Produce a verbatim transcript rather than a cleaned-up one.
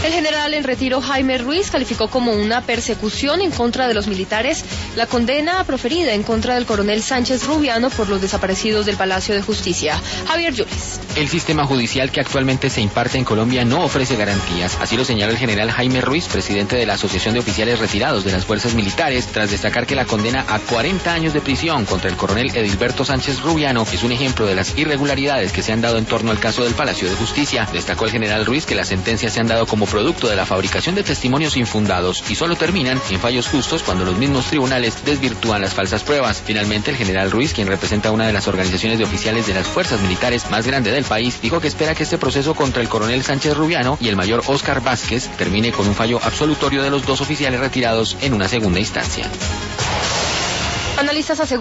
El general en retiro Jaime Ruiz calificó como una persecución en contra de los militares la condena proferida en contra del coronel Sánchez Rubiano por los desaparecidos del Palacio de Justicia. Javier Yulis. El sistema judicial que actualmente se imparte en Colombia no ofrece garantías, así lo señaló el general Jaime Ruiz, presidente de la Asociación de Oficiales Retirados de las Fuerzas Militares, tras destacar que la condena a cuarenta años de prisión contra el coronel Edilberto Sánchez Rubiano es un ejemplo de las irregularidades que se han dado en torno al caso del Palacio de Justicia. Destacó el general Ruiz que las sentencias se han dado como producto de la fabricación de testimonios infundados y solo terminan en fallos justos cuando los mismos tribunales desvirtúan las falsas pruebas. Finalmente, el general Ruiz, quien representa una de las organizaciones de oficiales de las fuerzas militares más grande del país, dijo que espera que este proceso contra el coronel Sánchez Rubiano y el mayor Óscar Vázquez termine con un fallo absolutorio de los dos oficiales retirados en una segunda instancia. Analistas aseguran